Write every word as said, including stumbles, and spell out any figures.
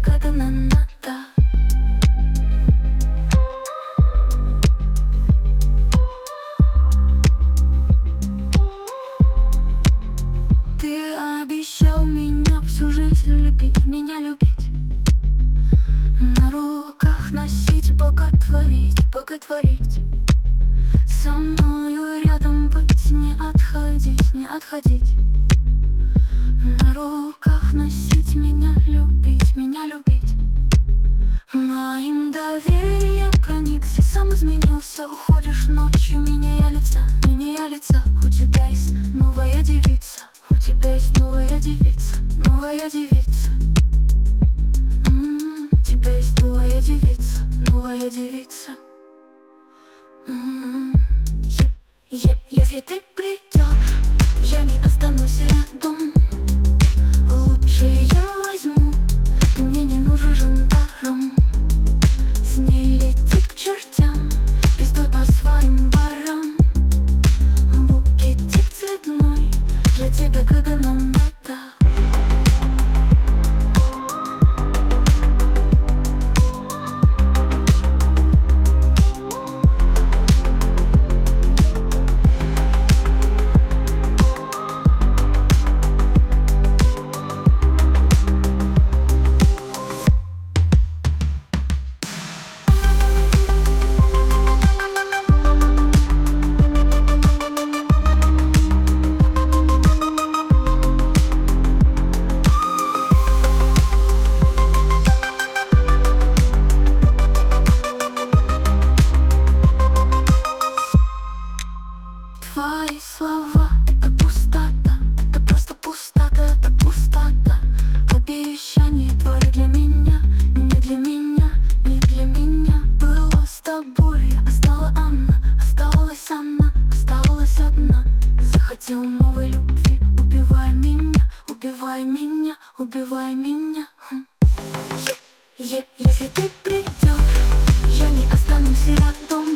когда нам надо. Ты обещал меня всю жизнь любить, меня любить, на руках носить, боготворить, боготворить, со мною рядом быть, не отходить, не отходить, на руках носить, меня любить, меня любить. Моим доверием проникся, сам изменился, уходишь ночью, меняя лица, меняя лица. У тебя есть новая девица, у тебя есть новая девица, новая девица. М-м, у тебя есть новая девица, новая девица. М-м. Е- Если ты придешь, я не останусь рядом. Лучше я возьму, ты мне не нужен жандарм. С ней лети к чертям, пиздуй по своим барам. Букетик цветной для тебя, когда нам надо. Твои слова — это пустота, это просто пустота, это пустота. Обещания твои для меня, не для меня, не для меня. Было с тобой, а стала она, осталась она, осталась одна. Захотел новой любви, убивай меня, убивай меня, убивай меня. Хм. Е- е- Если ты придешь, я не останусь рядом.